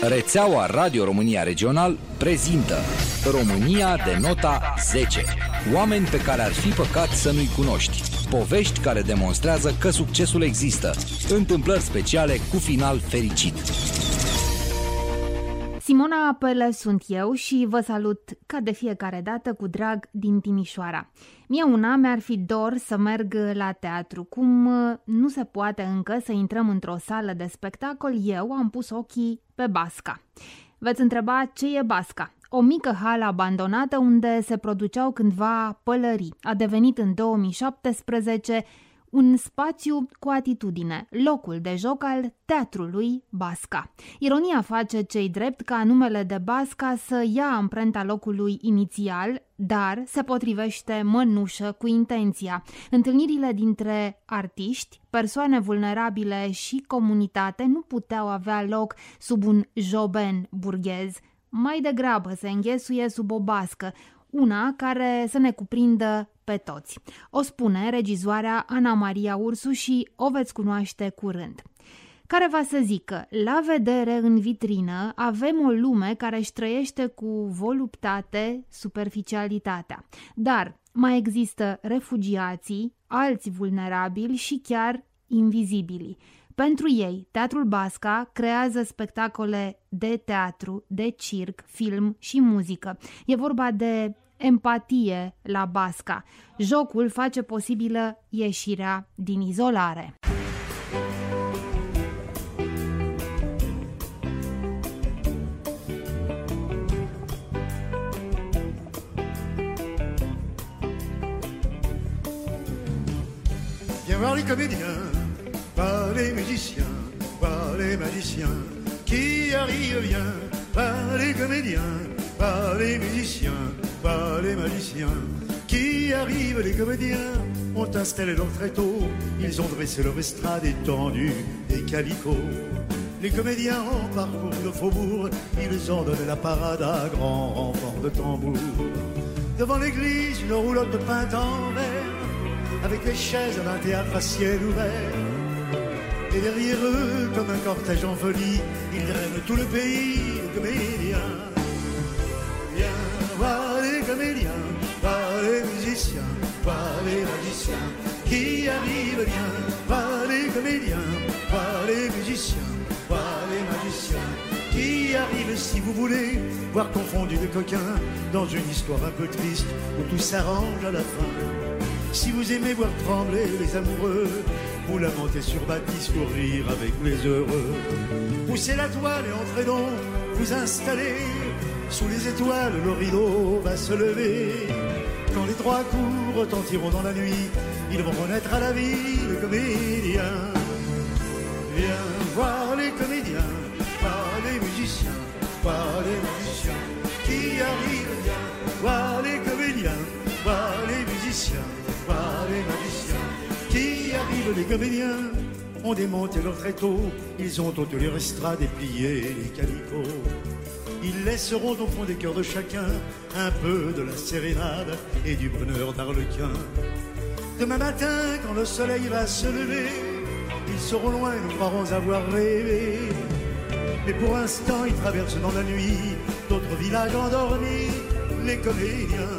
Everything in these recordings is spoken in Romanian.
Rețeaua Radio România Regional prezintă România de nota 10. Oameni pe care ar fi păcat să nu-i cunoști. Povești care demonstrează că succesul există. Întâmplări speciale cu final fericit. Simona Apele sunt eu și vă salut ca de fiecare dată cu drag din Timișoara. Mie una mi-ar fi dor să merg la teatru. Cum nu se poate încă să intrăm într-o sală de spectacol, eu am pus ochii pe Basca. Veți întreba ce e Basca? O mică hală abandonată unde se produceau cândva pălării. A devenit în 2017 un spațiu cu atitudine, locul de joc al teatrului Basca. Ironia face ce-i drept ca numele de Basca să ia amprenta locului inițial, dar se potrivește mănușă cu intenția. Întâlnirile dintre artiști, persoane vulnerabile și comunitate nu puteau avea loc sub un joben burghez. Mai degrabă se înghesuie sub o bască, una care să ne cuprindă pe toți. O spune regizoarea Ana Maria Ursu și o veți cunoaște curând. Care va să zică, la vedere în vitrină avem o lume care își trăiește cu voluptate superficialitatea. Dar mai există refugiații, alți vulnerabili și chiar invizibili. Pentru ei, Teatrul Basca creează spectacole de teatru, de circ, film și muzică. E vorba de empatie la Basca. Jocul face posibilă ieșirea din izolare. Viens voir les comédiens, pas les musiciens, pas les magiciens qui arrivent, viens voir les comédiens, pas les musiciens, pas les magiciens qui arrivent. Les comédiens ont installé leur tréteau, ils ont dressé leur estrade étendue des calicots. Les comédiens ont parcouru le faubourg, ils ont donné la parade à grand renfort de tambour. Devant l'église, une roulotte de peintre en verre, avec les chaises d'un théâtre à ciel ouvert. Et derrière eux, comme un cortège en folie, ils drainent tout le pays, les comédiens. Viens voir les comédiens, voir les musiciens, voir les magiciens qui arrivent, viens voir les comédiens, voir les musiciens, voir les magiciens qui arrivent. Si vous voulez voir confondus de coquins dans une histoire un peu triste où tout s'arrange à la fin. Si vous aimez voir trembler les amoureux, vous lamentez sur Baptiste pour rire avec les heureux. Poussez la toile et entrez donc vous installer. Sous les étoiles, le rideau va se lever. Quand les trois coups retentiront dans la nuit, ils vont renaître à la vie, les comédiens. Viens voir les comédiens, voir les musiciens, voir les magiciens qui arrivent. Viens voir les comédiens, voir les musiciens, voir les magiciens qui arrivent. Les comédiens ont démonté leur tréteau, ils ont ôté les estrades et plié les calicots. Ils laisseront au fond des cœurs de chacun un peu de la sérénade et du bonheur d'Arlequin. Demain matin, quand le soleil va se lever, ils seront loin, nous croirons avoir rêvé. Mais pour l'instant, ils traversent dans la nuit d'autres villages endormis, les comédiens.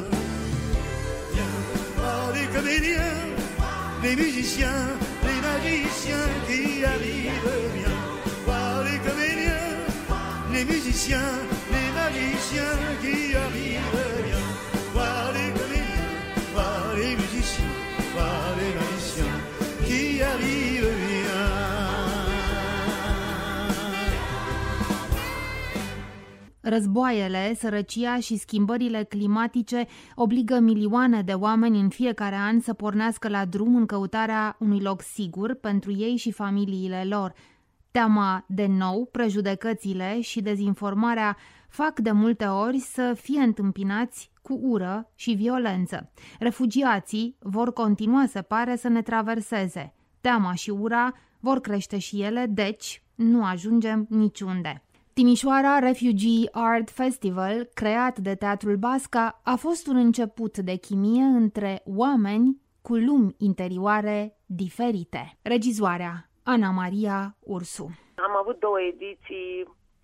Viens voir les comédiens, les musiciens, les magiciens qui arrivent. Viens voir les comédiens, les musiciens, les magiciens qui arrivent. Viens voir les comédiens, voir les musiciens, voir les magiciens qui arrivent. Viens. Războaiele, sărăcia și schimbările climatice obligă milioane de oameni în fiecare an să pornească la drum în căutarea unui loc sigur pentru ei și familiile lor. Teama de nou, prejudecățile și dezinformarea fac de multe ori să fie întâmpinați cu ură și violență. Refugiații vor continua, se pare, să ne traverseze. Teama și ura vor crește și ele, deci nu ajungem niciunde. Timișoara Refugee Art Festival, creat de Teatrul Basca, a fost un început de chimie între oameni cu lumi interioare diferite. Regizoarea Ana Maria Ursu. Am avut 2 ediții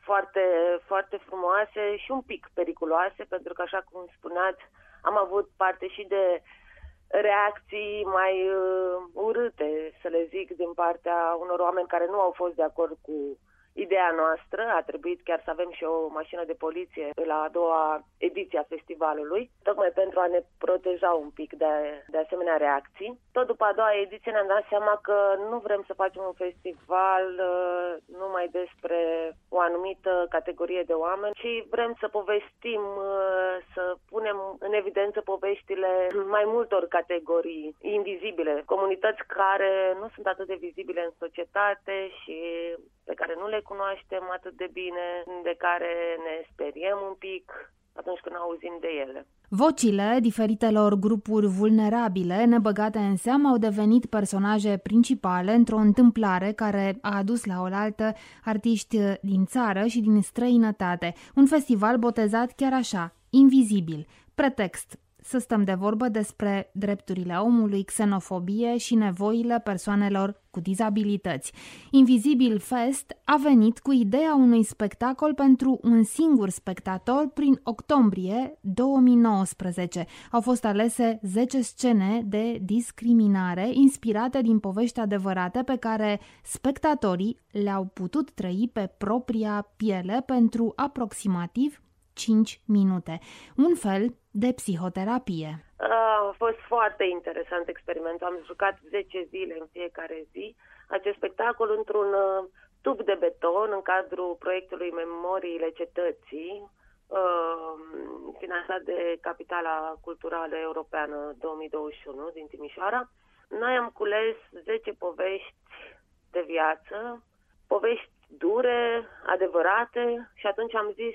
foarte, foarte frumoase și un pic periculoase, pentru că, așa cum spuneați, am avut parte și de reacții mai urâte, să le zic, din partea unor oameni care nu au fost de acord cu ideea noastră. A trebuit chiar să avem și o mașină de poliție la a doua ediție a festivalului, tocmai pentru a ne proteja un pic de asemenea reacții. Tot după a doua ediție ne-am dat seama că nu vrem să facem un festival numai despre o anumită categorie de oameni, ci vrem să povestim, să punem în evidență poveștile mai multor categorii invizibile, comunități care nu sunt atât de vizibile în societate și pe care nu le cunoaștem atât de bine, de care ne speriem un pic atunci când auzim de ele. Vocile diferitelor grupuri vulnerabile, nebăgate în seamă, au devenit personaje principale într-o întâmplare care a adus la oaltă artiști din țară și din străinătate. Un festival botezat chiar așa, Invizibil. Pretext: să stăm de vorbă despre drepturile omului, xenofobie și nevoile persoanelor cu dizabilități. Invizibil Fest a venit cu ideea unui spectacol pentru un singur spectator prin octombrie 2019. Au fost alese 10 scene de discriminare inspirate din povești adevărate pe care spectatorii le-au putut trăi pe propria piele pentru aproximativ 5 minute. Un fel de psihoterapie. A fost foarte interesant experimentul. Am jucat 10 zile în fiecare zi acest spectacol într-un tub de beton în cadrul proiectului Memoriile Cetății, finanțat de Capitala Culturală Europeană 2021 din Timișoara. Noi am cules 10 povești de viață, povești dure, adevărate, și atunci am zis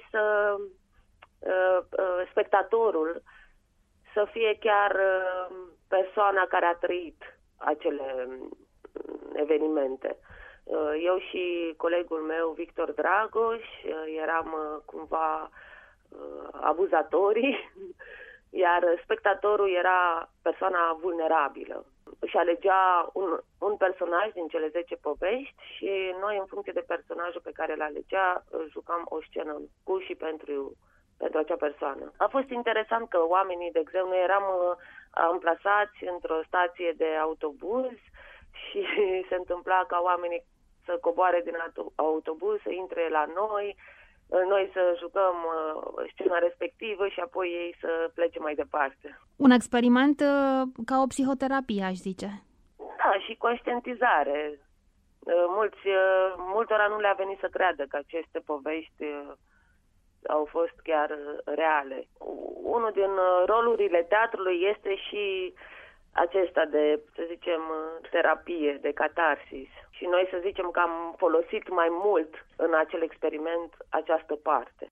spectatorul să fie chiar persoana care a trăit acele evenimente. Eu și colegul meu, Victor Dragoș, eram cumva abuzatorii, iar spectatorul era persoana vulnerabilă. Își alegea un personaj din cele 10 povești și noi, în funcție de personajul pe care îl alegea, jucam o scenă cu și pentru acea persoană. A fost interesant că oamenii, de exemplu, noi eram amplasați într-o stație de autobuz și se întâmpla ca oamenii să coboare din autobuz, să intre la noi să jucăm scena respectivă și apoi ei să plece mai departe. Un experiment ca o psihoterapie, aș zice. Da, și conștientizare. Multora nu le-a venit să creadă că aceste povești au fost chiar reale. Unul din rolurile teatrului este și acesta de, să zicem, terapie, de catarsis. Și noi să zicem că am folosit mai mult în acel experiment această parte.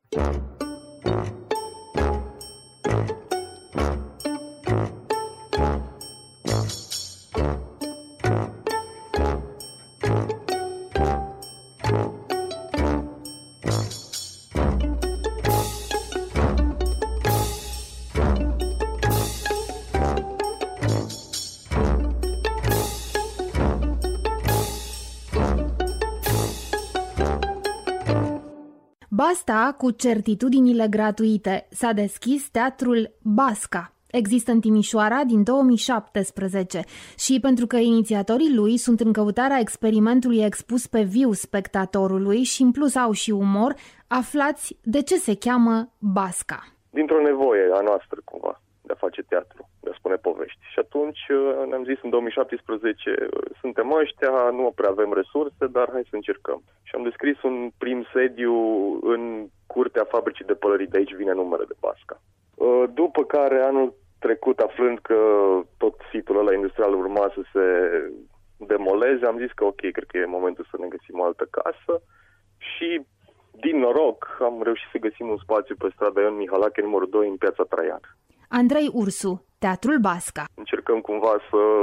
Basta cu certitudinile gratuite. S-a deschis teatrul Basca. Există în Timișoara din 2017 și pentru că inițiatorii lui sunt în căutarea experimentului expus pe viu spectatorului și în plus au și umor, aflați de ce se cheamă Basca. Dintr-o nevoie a noastră, cumva, de a face teatru, de a spune povești. Și atunci ne-am zis în 2017, suntem ăștia, nu prea avem resurse, dar hai să încercăm. Și am descris un prim sediu în curtea fabricii de pălării, de aici vine numele de Basca. După care, anul trecut, aflând că tot situl ăla industrial urma să se demoleze, am zis că ok, cred că e momentul să ne găsim o altă casă și, din noroc, am reușit să găsim un spațiu pe strada Ion Mihalache, numărul 2, în Piața Traian. Andrei Ursu, Teatrul Basca. Încercăm cumva să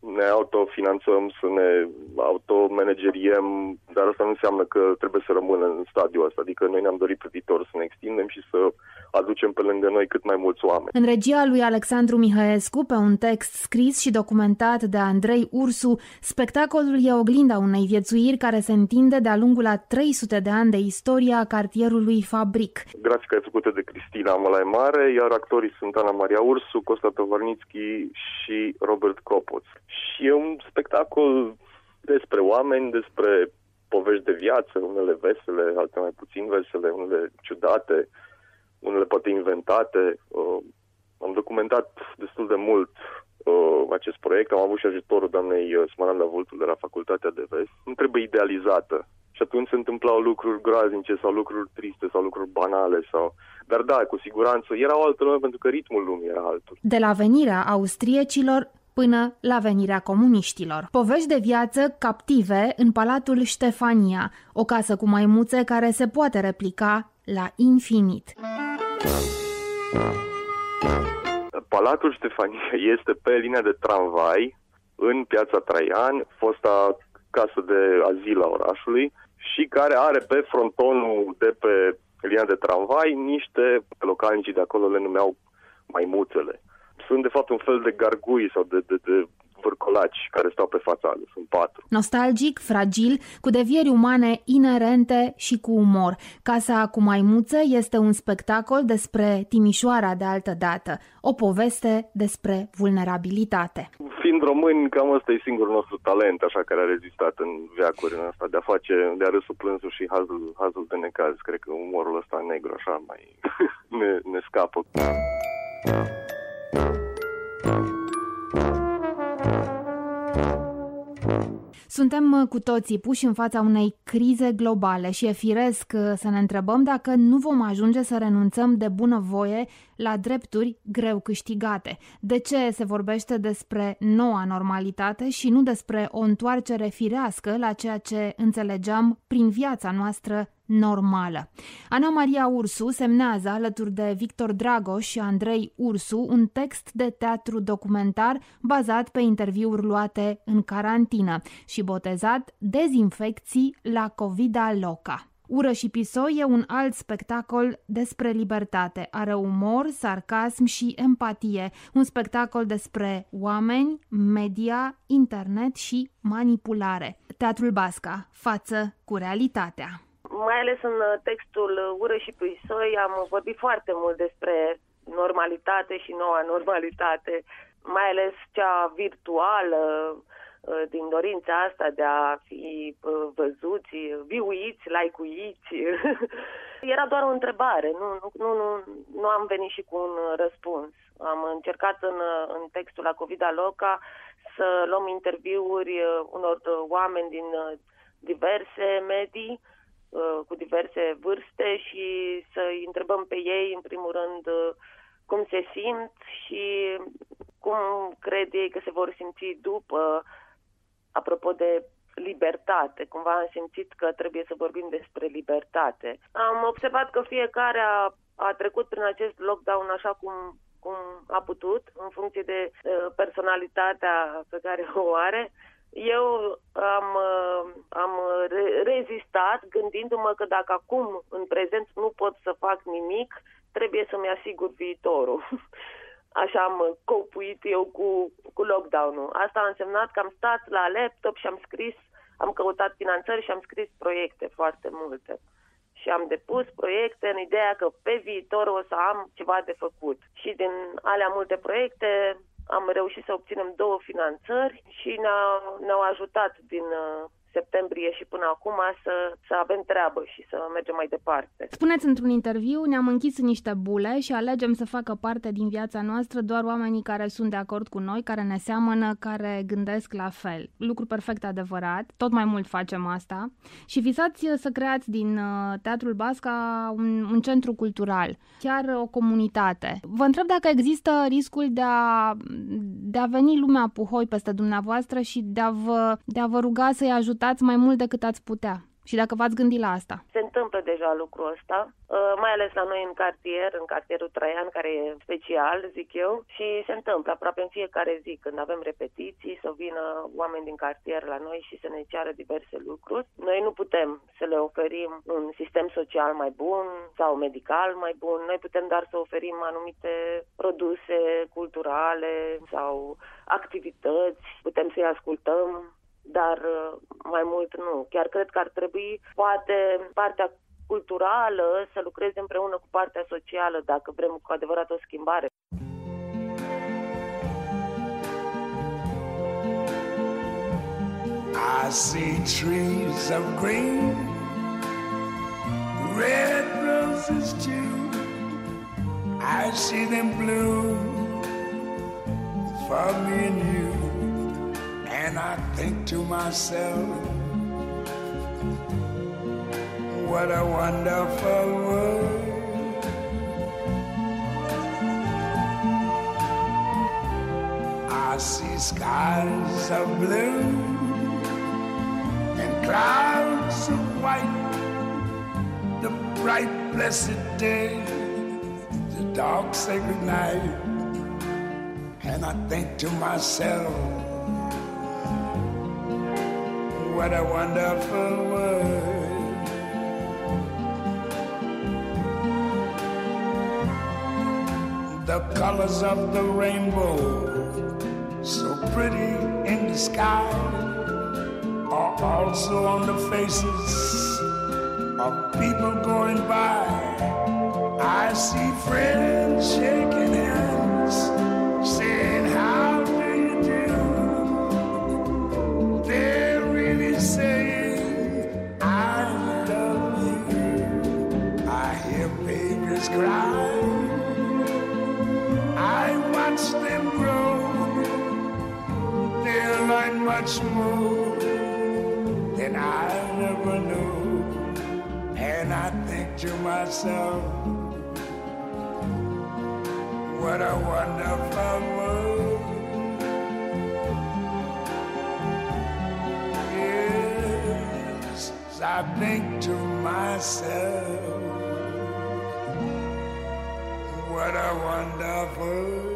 ne autofinanțăm, să ne automanageriem, dar asta nu înseamnă că trebuie să rămână în stadiul ăsta. Adică noi ne-am dorit pe viitor să ne extindem și să aducem pe lângă noi cât mai mulți oameni. În regia lui Alexandru Mihăescu, pe un text scris și documentat de Andrei Ursu, spectacolul e oglinda unei viețuiri care se întinde de-a lungul a 300 de ani de istoria cartierului Fabric. Grafica e făcută de Cristina Mălai Mare, iar actorii sunt Ana Maria Ursu, Costa Tovarnițchi și Robert Copoț. Și e un spectacol despre oameni, despre povești de viață, unele vesele, alte mai puțin vesele, unele ciudate, unele poate inventate. Am documentat destul de mult acest proiect. Am avut și ajutorul doamnei Smaranda Vultul de la Facultatea de Vest. Nu trebuie idealizată. Și atunci se întâmplau lucruri groaznice sau lucruri triste sau lucruri banale. Dar da, cu siguranță era o altă lume pentru că ritmul lumii era altul. De la venirea austriecilor până la venirea comuniștilor. Povești de viață captive în Palatul Ștefania, o casă cu maimuțe care se poate replica la infinit. Palatul Ștefania este pe linia de tramvai în Piața Traian, fosta casă de azil a orașului, și care are pe frontonul de pe linia de tramvai niște localnicii de acolo le numeau maimuțele. Sunt de fapt un fel de gargui sau de vârcolaci care stau pe fațadă. Sunt 4. Nostalgic, fragil, cu devieri umane inerente și cu umor. Casa cu maimuțe este un spectacol despre Timișoara de altă dată, o poveste despre vulnerabilitate. Fiind români, cam ăsta e singurul nostru talent, așa, care a rezistat în veacuri în asta, de a râsul plânsul și hazul de necaz. Cred că umorul ăsta negru așa mai ne scapă. Suntem cu toții puși în fața unei crize globale și e firesc să ne întrebăm dacă nu vom ajunge să renunțăm de bunăvoie la drepturi greu câștigate. De ce se vorbește despre noua normalitate și nu despre o întoarcere firească la ceea ce înțelegeam prin viața noastră normală? Ana Maria Ursu semnează alături de Victor Dragoș și Andrei Ursu un text de teatru documentar bazat pe interviuri luate în carantină și botezat Dezinfecții la Covida Loca. Ură și pisoi e un alt spectacol despre libertate. Are umor, sarcasm și empatie. Un spectacol despre oameni, media, internet și manipulare. Teatrul Basca, față cu realitatea. Mai ales în textul Ură și pisoi am vorbit foarte mult despre normalitate și noua normalitate, mai ales cea virtuală, din dorința asta de a fi văzuți, viuiți, like-uiți. Era doar o întrebare, nu am venit și cu un răspuns. Am încercat în textul la Covida Loca să luăm interviuri unor oameni din diverse medii, cu diverse vârste și să-i întrebăm pe ei, în primul rând, cum se simt și cum cred ei că se vor simți după. Apropo de libertate, cumva am simțit că trebuie să vorbim despre libertate. Am observat că fiecare a trecut prin acest lockdown așa cum a putut, în funcție de personalitatea pe care o are. Eu am rezistat gândindu-mă că dacă acum, în prezent, nu pot să fac nimic, trebuie să-mi asigur viitorul. Așa am copuit eu cu lockdown-ul. Asta a însemnat că am stat la laptop și am căutat finanțări și am scris proiecte foarte multe. Și am depus proiecte în ideea că pe viitor o să am ceva de făcut. Și din alea multe proiecte am reușit să obținem 2 finanțări și ne-au ajutat din septembrie și până acum să avem treabă și să mergem mai departe. Spuneți într-un interviu, ne-am închis în niște bule și alegem să facă parte din viața noastră doar oamenii care sunt de acord cu noi, care ne seamănă, care gândesc la fel. Lucru perfect adevărat, tot mai mult facem asta și visați să creați din Teatrul Basca un centru cultural, chiar o comunitate. Vă întreb dacă există riscul de a veni lumea puhoi peste dumneavoastră și de a vă ruga să-i ajutați mai mult decât ați putea. Și dacă v-ați gândit la asta? Se întâmplă deja lucrul ăsta, mai ales la noi în cartierul Traian, care e special, zic eu, și se întâmplă aproape în fiecare zi când avem repetiții să vină oameni din cartier la noi și să ne ceară diverse lucruri. Noi nu putem să le oferim un sistem social mai bun sau medical mai bun, noi putem doar să oferim anumite produse culturale sau activități, putem să-i ascultăm, dar mai mult nu. Chiar cred că ar trebui, poate, partea culturală să lucreze împreună cu partea socială, dacă vrem cu adevărat o schimbare. I see trees of green, red roses too. I see them bloom for me and you. And I think to myself, what a wonderful world. I see skies of blue and clouds of white, the bright blessed day, the dark sacred night. And I think to myself, what a wonderful world. The colors of the rainbow, so pretty in the sky, are also on the faces of people going by. I see friends shaking hands, saying, how do you do? They're really saying, I love you. I hear babies cry, I watch them grow. They'll learn much more than I never knew. And I think to myself, what a wonderful world. Yes, I think to myself, what a wonderful world.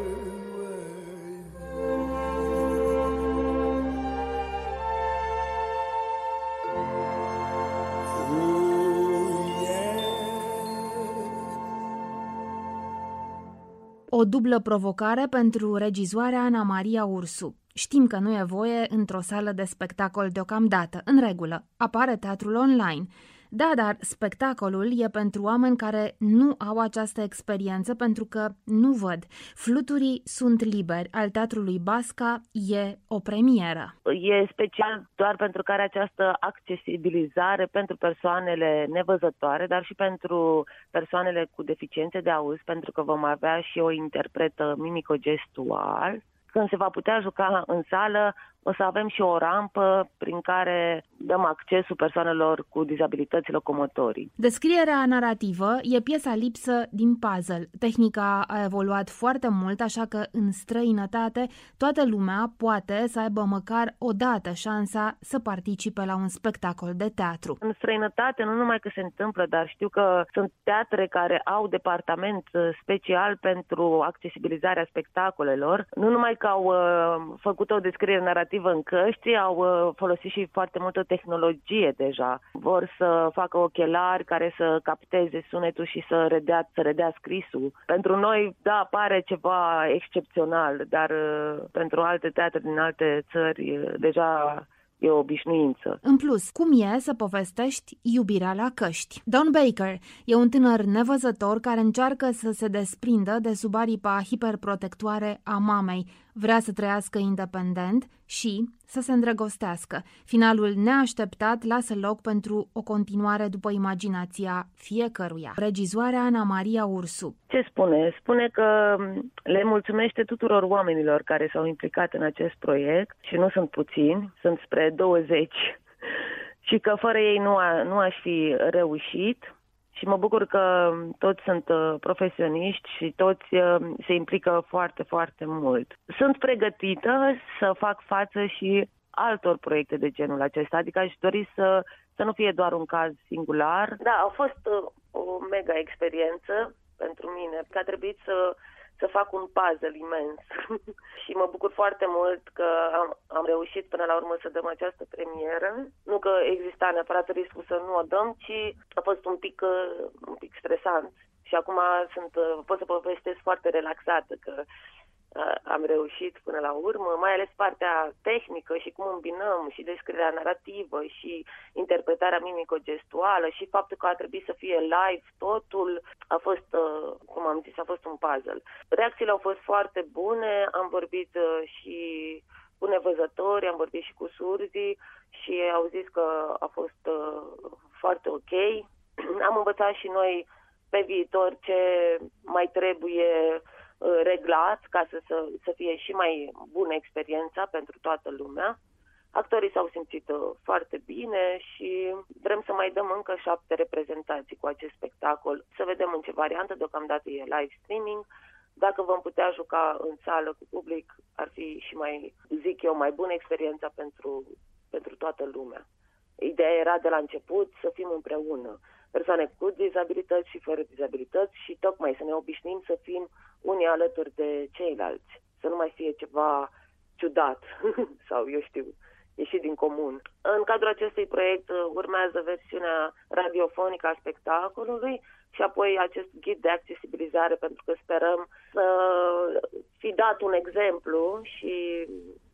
O dublă provocare pentru regizoarea Ana Maria Ursu. Știm că nu e voie într-o sală de spectacol deocamdată. În regulă, apare teatrul online. Da, dar spectacolul e pentru oameni care nu au această experiență pentru că nu văd. Fluturii sunt liberi. Al Teatrului Basca e o premieră. E special doar pentru că are această accesibilizare pentru persoanele nevăzătoare, dar și pentru persoanele cu deficiențe de auz, pentru că vom avea și o interpretă mimico-gestual. Când se va putea juca în sală, o să avem și o rampă prin care dăm accesul persoanelor cu dizabilități locomotorii. Descrierea narrativă e piesa lipsă din puzzle. Tehnica a evoluat foarte mult, așa că în străinătate toată lumea poate să aibă măcar o dată șansa să participe la un spectacol de teatru. În străinătate nu numai că se întâmplă, dar știu că sunt teatre care au departament special pentru accesibilizarea spectacolelor. Nu numai că au făcut o descriere narrativă în căști, au folosit și foarte multă tehnologie deja. Vor să facă ochelari care să capteze sunetul și să redea scrisul. Pentru noi, da, pare ceva excepțional, dar pentru alte teatre din alte țări deja e o obișnuință. În plus, cum e să povestești iubirea la căști? Don Baker e un tânăr nevăzător care încearcă să se desprindă de sub aripa hiperprotectoare a mamei. Vrea să trăiască independent și să se îndrăgostească. Finalul neașteptat lasă loc pentru o continuare după imaginația fiecăruia. Regizoarea Ana Maria Ursu. Ce spune? Spune că le mulțumește tuturor oamenilor care s-au implicat în acest proiect și nu sunt puțini, sunt spre 20 și că fără ei nu aș fi reușit. Și mă bucur că toți sunt profesioniști și toți se implică foarte, foarte mult. Sunt pregătită să fac față și altor proiecte de genul acesta, adică aș dori să să nu fie doar un caz singular. Da, a fost o mega experiență pentru mine, că a trebuit să fac un puzzle imens și mă bucur foarte mult că am reușit până la urmă să dăm această premieră. Nu că exista neapărat riscul să nu o dăm, ci a fost un pic stresant și acum pot să povestesc foarte relaxată că am reușit până la urmă, mai ales partea tehnică și cum îmbinăm și descrierea narrativă și interpretarea mimico-gestuală și faptul că a trebuit să fie live, totul a fost, cum am zis, a fost un puzzle. Reacțiile au fost foarte bune, am vorbit și cu nevăzători, am vorbit și cu surzii și au zis că a fost foarte ok. Am învățat și noi pe viitor ce mai trebuie reglat ca să fie și mai bună experiența pentru toată lumea. Actorii s-au simțit foarte bine și vrem să mai dăm încă 7 reprezentații cu acest spectacol. Să vedem în ce variantă, deocamdată e live streaming. Dacă vom putea juca în sală cu public, ar fi și mai, zic eu, mai bună experiența pentru toată lumea. Ideea era de la început să fim împreună, persoane cu dizabilități și fără dizabilități și tocmai să ne obișnuim să fim unii alături de ceilalți, să nu mai fie ceva ciudat sau, eu știu, ieșit din comun. În cadrul acestui proiect urmează versiunea radiofonică a spectacolului și apoi acest ghid de accesibilizare, pentru că sperăm să fi dat un exemplu și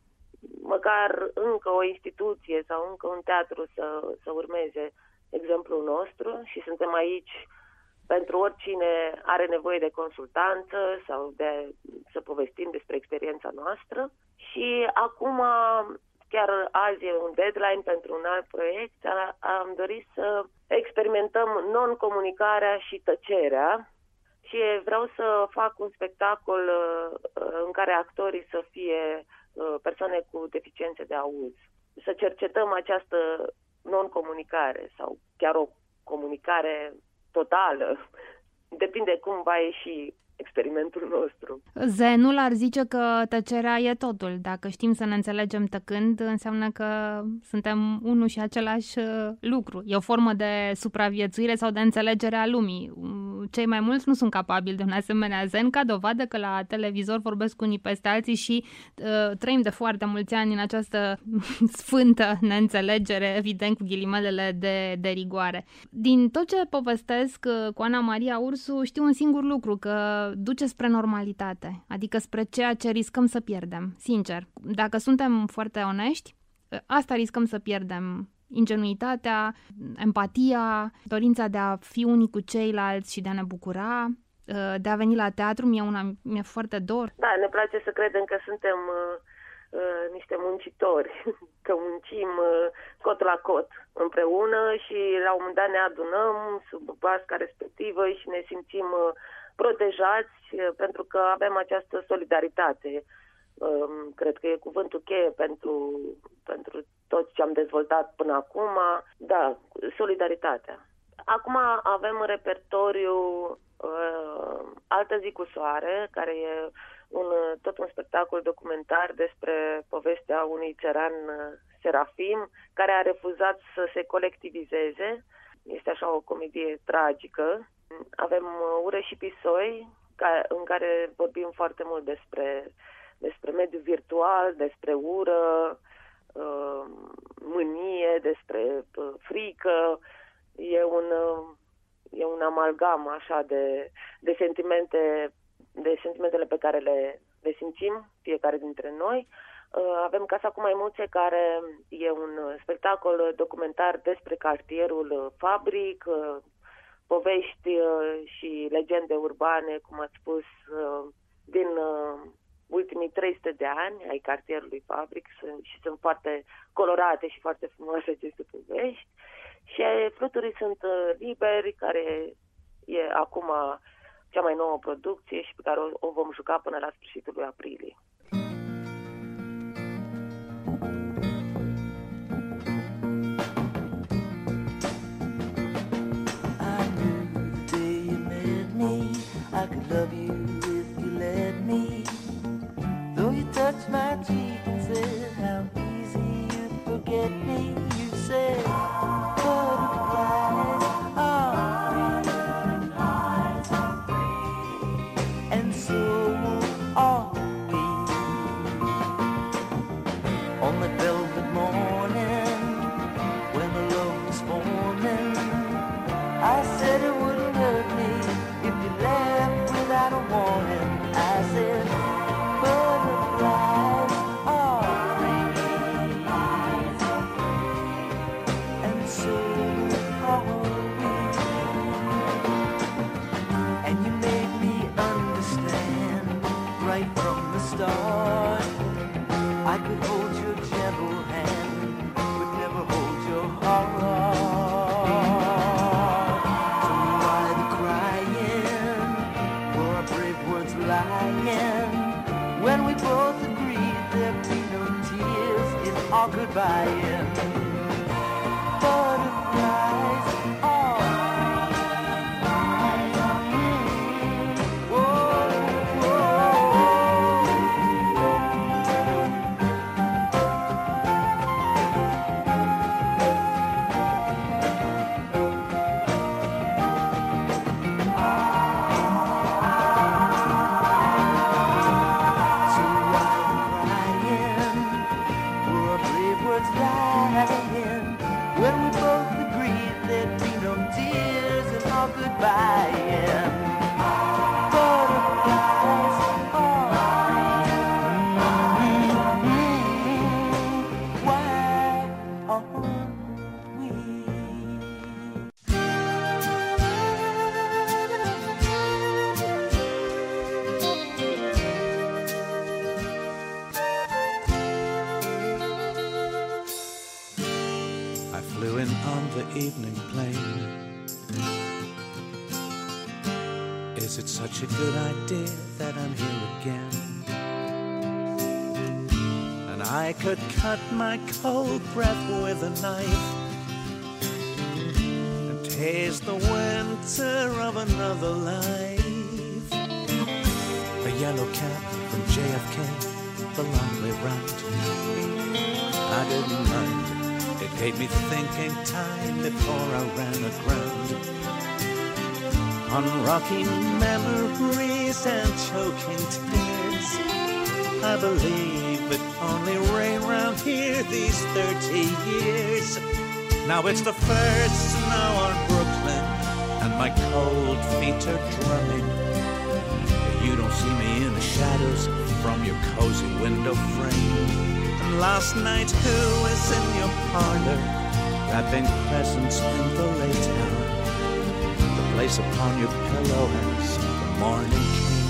măcar încă o instituție sau încă un teatru să urmeze exemplul nostru și suntem aici pentru oricine are nevoie de consultanță sau să povestim despre experiența noastră. Și acum, chiar azi e un deadline pentru un alt proiect, am dorit să experimentăm non-comunicarea și tăcerea și vreau să fac un spectacol în care actorii să fie persoane cu deficiențe de auz. Să cercetăm această non-comunicare sau chiar o comunicare totală. Depinde cum va ieși experimentul nostru. Zenul ar zice că tăcerea e totul. Dacă știm să ne înțelegem tăcând, înseamnă că suntem unul și același lucru. E o formă de supraviețuire sau de înțelegere a lumii. Cei mai mulți nu sunt capabili de un asemenea zen, ca dovadă că la televizor vorbesc unii peste alții și trăim de foarte mulți ani în această sfântă neînțelegere, evident cu ghilimelele de rigoare. Din tot ce povestesc cu Ana Maria Ursu, știu un singur lucru, că duce spre normalitate, adică spre ceea ce riscăm să pierdem, sincer. Dacă suntem foarte onești, asta riscăm să pierdem. Ingenuitatea, empatia, dorința de a fi unii cu ceilalți și de a ne bucura, de a veni la teatru, mi-e foarte dor. Da, ne place să credem că suntem niște muncitori, că muncim cot la cot împreună și la un moment dat ne adunăm sub basca respectivă și ne simțim protejați pentru că avem această solidaritate. Cred că e cuvântul cheie pentru tot ce am dezvoltat până acum. Da, solidaritatea. Acum avem în repertoriu Altă zi cu soare, care e tot un spectacol documentar despre povestea unui țăran, Serafim, care a refuzat să se colectivizeze. Este așa o comedie tragică. Avem Ure și pisoi, în care vorbim foarte mult despre mediul virtual, despre ură, mânie, despre frică. E un amalgam așa de sentimentele pe care le simțim fiecare dintre noi. Avem Casa cu maimuțe, care e un spectacol documentar despre cartierul Fabric, povești și legende urbane, cum ați spus, din ultimii 300 de ani ai cartierului Fabric și sunt foarte colorate și foarte frumoase aceste povești. Și Fluturii sunt liberi, care e acum cea mai nouă producție și pe care o vom juca până la sfârșitul lui aprilie. I could love you if you let me. Though you touch my cheek and said how easy you forget me, you said, oh. goodbye. And butterflies are why aren't we? I flew in on the evening plane. Is it such a good idea that I'm here again? And I could cut my cold breath with a knife and taste the winter of another life. A yellow cab from JFK, the long way round. I didn't mind. It gave me thinking time before I ran aground on rocky memories and choking tears. I believe it only rained round here these 30 years. Now it's the first snow on Brooklyn and my cold feet are drumming. You don't see me in the shadows from your cozy window frame. And last night, who was in your parlor, wrapping presents in the late hour? The place upon your pillow as the morning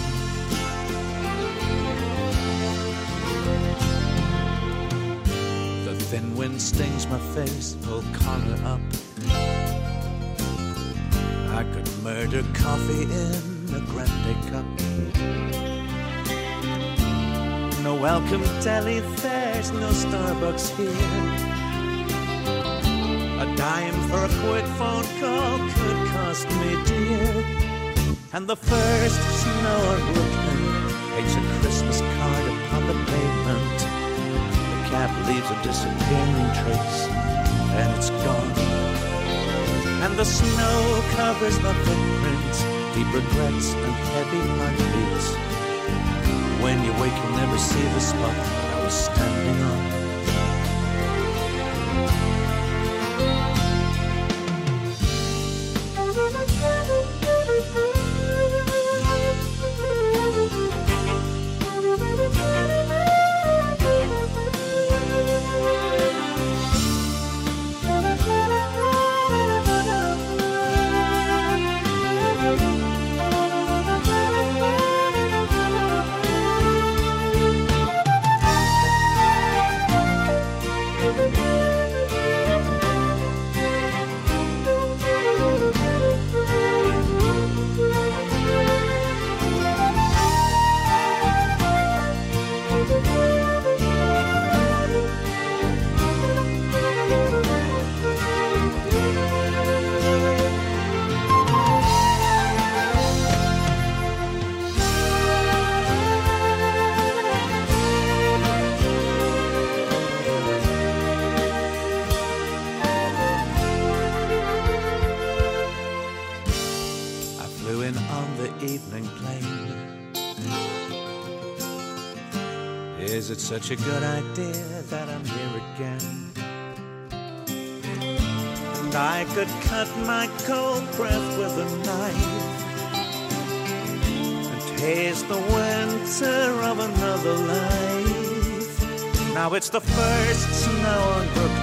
came. The thin wind stings my face, pull collar up. I could murder coffee in a grande cup. No welcome deli, there's no Starbucks here. A dime for a quick phone call could cost me dear. And the first snow on Brooklyn takes a Christmas card upon the pavement. The cab leaves a disappearing trace, and it's gone. And the snow covers the footprints, deep regrets and heavy heartbeats. When you wake, you'll never see the spot that I was standing on. Is it such a good idea that I'm here again? And I could cut my cold breath with a knife and taste the winter of another life. Now it's the first snow on Brooklyn